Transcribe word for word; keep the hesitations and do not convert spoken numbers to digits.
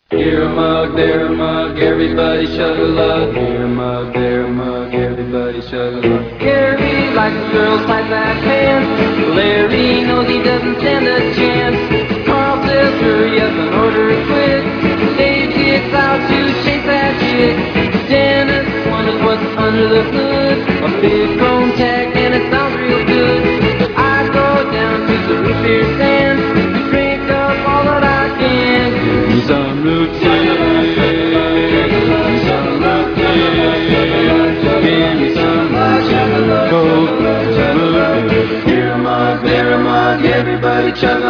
Here a mug, there a mug, everybody chug a lug. Here a mug, there a mug, everybody chug a lug. Gary likes the girls like that pants. Larry knows he doesn't stand a chance. Carl says hurry up and order quick. Dave gets out to chase that chick. Dennis wonders what's under the hood. A big chrome tag and it sounds real good. I go down to the root beer stand to drink up all that I can. Give me some root beer. Give me some root beer. Give me some root beer. Here a mug, there a mug, everybody chug